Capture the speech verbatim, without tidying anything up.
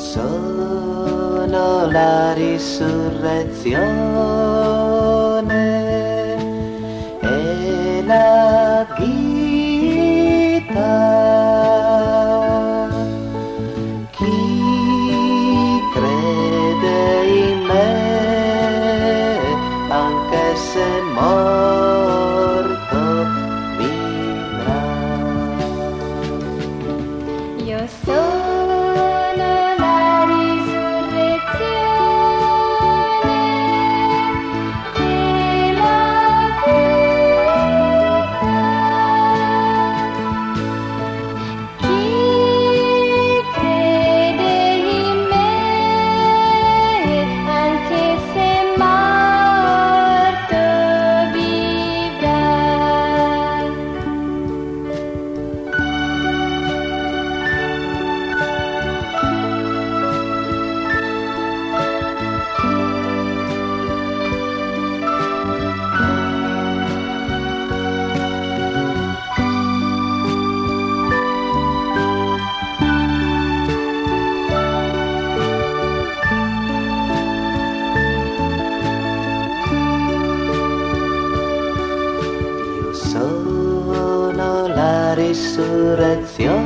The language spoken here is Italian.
Sono la risurrezione e la vita. Chi crede in me, anche se morto, vivrà. Io sono la risurrezione e la vita. Chi crede in me, anche se morto, vivrà. Io sono la risurrezione